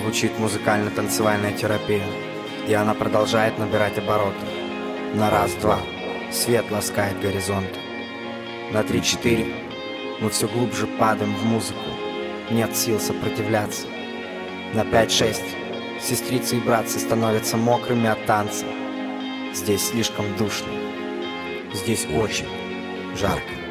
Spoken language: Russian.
Звучит музыкально-танцевальная терапия, и она продолжает набирать обороты. На раз-два свет ласкает горизонт. На 3-4 мы все глубже падаем в музыку. Нет сил сопротивляться. На 5-6 сестрицы и братцы становятся мокрыми от танца. Здесь слишком душно. Здесь очень жарко.